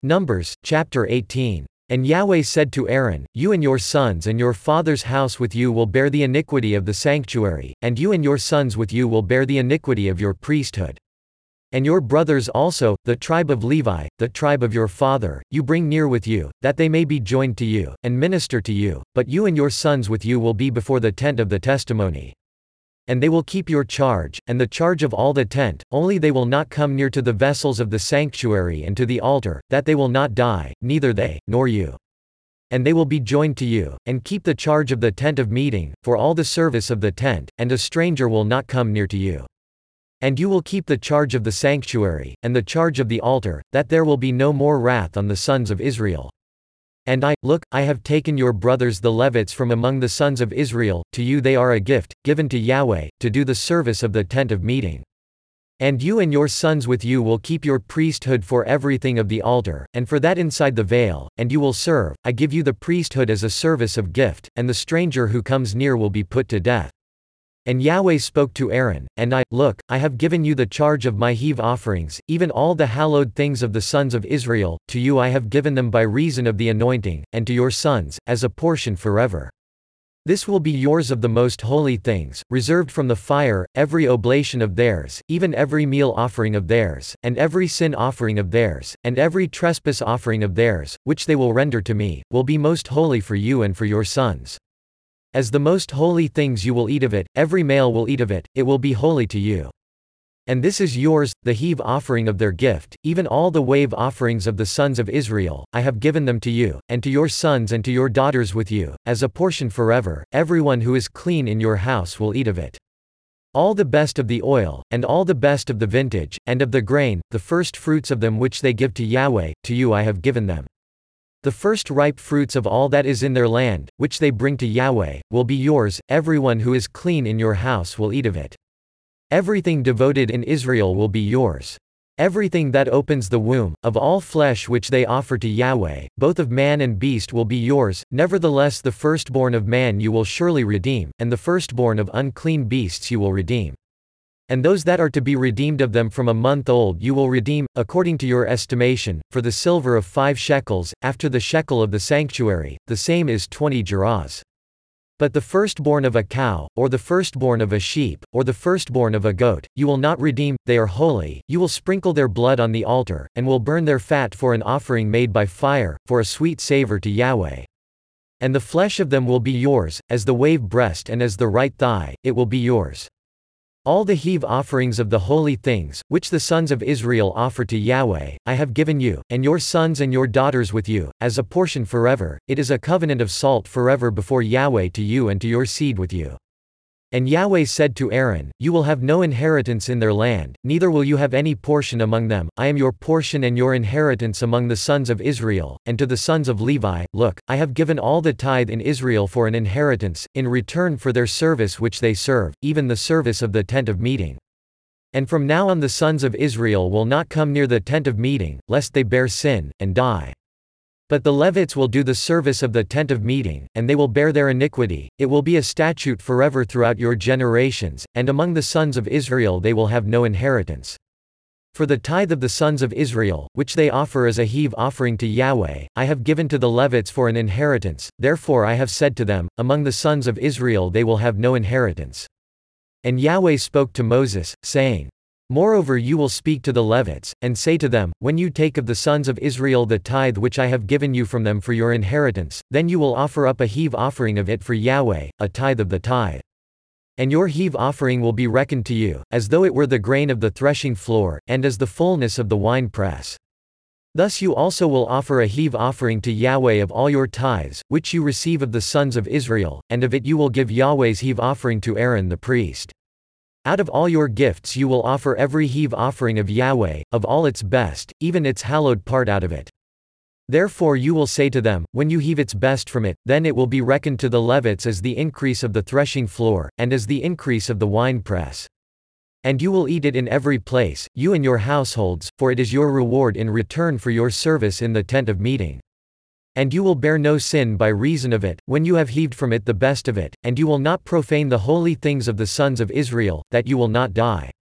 Numbers, chapter 18. And Yahweh said to Aaron, You and your sons and your father's house with you will bear the iniquity of the sanctuary, and you and your sons with you will bear the iniquity of your priesthood. And your brothers also, the tribe of Levi, the tribe of your father, you bring near with you, that they may be joined to you, and minister to you, but you and your sons with you will be before the tent of the testimony. And they will keep your charge, and the charge of all the tent, only they will not come near to the vessels of the sanctuary and to the altar, that they will not die, neither they, nor you. And they will be joined to you, and keep the charge of the tent of meeting, for all the service of the tent, and a stranger will not come near to you. And you will keep the charge of the sanctuary, and the charge of the altar, that there will be no more wrath on the sons of Israel. And look, I have taken your brothers the Levites from among the sons of Israel, to you they are a gift, given to Yahweh, to do the service of the tent of meeting. And you and your sons with you will keep your priesthood for everything of the altar, and for that inside the veil, and you will serve. I give you the priesthood as a service of gift, and the stranger who comes near will be put to death. And Yahweh spoke to Aaron, and look, I have given you the charge of my heave offerings, even all the hallowed things of the sons of Israel, to you I have given them by reason of the anointing, and to your sons, as a portion forever. This will be yours of the most holy things, reserved from the fire, every oblation of theirs, even every meal offering of theirs, and every sin offering of theirs, and every trespass offering of theirs, which they will render to me, will be most holy for you and for your sons. As the most holy things you will eat of it, every male will eat of it, it will be holy to you. And this is yours, the heave offering of their gift, even all the wave offerings of the sons of Israel, I have given them to you, and to your sons and to your daughters with you, as a portion forever. Everyone who is clean in your house will eat of it. All the best of the oil, and all the best of the vintage, and of the grain, the first fruits of them which they give to Yahweh, to you I have given them. The first ripe fruits of all that is in their land, which they bring to Yahweh, will be yours. Everyone who is clean in your house will eat of it. Everything devoted in Israel will be yours. Everything that opens the womb, of all flesh which they offer to Yahweh, both of man and beast will be yours. Nevertheless the firstborn of man you will surely redeem, and the firstborn of unclean beasts you will redeem. And those that are to be redeemed of them from a month old you will redeem, according to your estimation, for the silver of 5 shekels, after the shekel of the sanctuary, the same is 20 gerahs. But the firstborn of a cow, or the firstborn of a sheep, or the firstborn of a goat, you will not redeem, they are holy. You will sprinkle their blood on the altar, and will burn their fat for an offering made by fire, for a sweet savor to Yahweh. And the flesh of them will be yours, as the wave breast and as the right thigh, it will be yours. All the heave offerings of the holy things, which the sons of Israel offer to Yahweh, I have given you, and your sons and your daughters with you, as a portion forever. It is a covenant of salt forever before Yahweh to you and to your seed with you. And Yahweh said to Aaron, You will have no inheritance in their land, neither will you have any portion among them. I am your portion and your inheritance among the sons of Israel. And to the sons of Levi, Look, I have given all the tithe in Israel for an inheritance, in return for their service which they serve, even the service of the tent of meeting. And from now on the sons of Israel will not come near the tent of meeting, lest they bear sin, and die. But the Levites will do the service of the tent of meeting, and they will bear their iniquity. It will be a statute forever throughout your generations, and among the sons of Israel they will have no inheritance. For the tithe of the sons of Israel, which they offer as a heave offering to Yahweh, I have given to the Levites for an inheritance. Therefore I have said to them, Among the sons of Israel they will have no inheritance. And Yahweh spoke to Moses, saying, Moreover you will speak to the Levites, and say to them, When you take of the sons of Israel the tithe which I have given you from them for your inheritance, then you will offer up a heave offering of it for Yahweh, a tithe of the tithe. And your heave offering will be reckoned to you, as though it were the grain of the threshing floor, and as the fullness of the winepress. Thus you also will offer a heave offering to Yahweh of all your tithes, which you receive of the sons of Israel, and of it you will give Yahweh's heave offering to Aaron the priest. Out of all your gifts you will offer every heave offering of Yahweh, of all its best, even its hallowed part out of it. Therefore you will say to them, When you heave its best from it, then it will be reckoned to the Levites as the increase of the threshing floor, and as the increase of the winepress. And you will eat it in every place, you and your households, for it is your reward in return for your service in the tent of meeting. And you will bear no sin by reason of it, when you have heaved from it the best of it, and you will not profane the holy things of the sons of Israel, that you will not die.